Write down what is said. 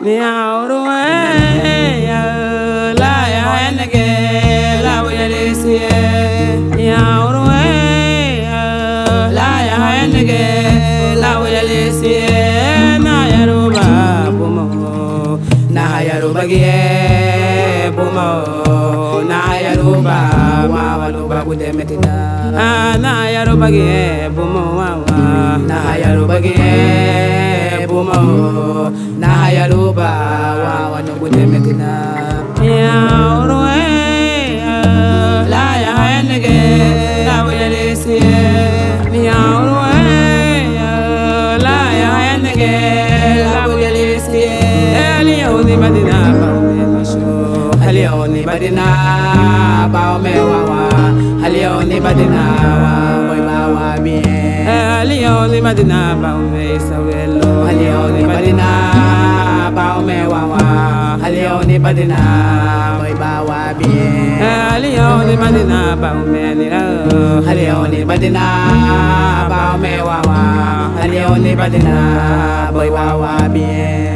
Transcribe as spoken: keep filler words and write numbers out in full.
Niauru ya la ya nege la wele Niauru ya la ya nege la wele na yaruba bumo na yaruba gie bumo na yaruba wa waluba gude metina na yaruba gie bumo wa na yaruba gie bumo na yaruba wa waluba metina Niauru la ya nege la wele Niauru la ya nege la wele Halioni badina baume masho Halioni badina baume wawa Halioni badina boy bawa bien Halioni badina baume sawelo Halioni badina baume wawa Halioni badina boy bawa bien Halioni badina baume nira Halioni badina baume wawa Halioni badina boy bawa bien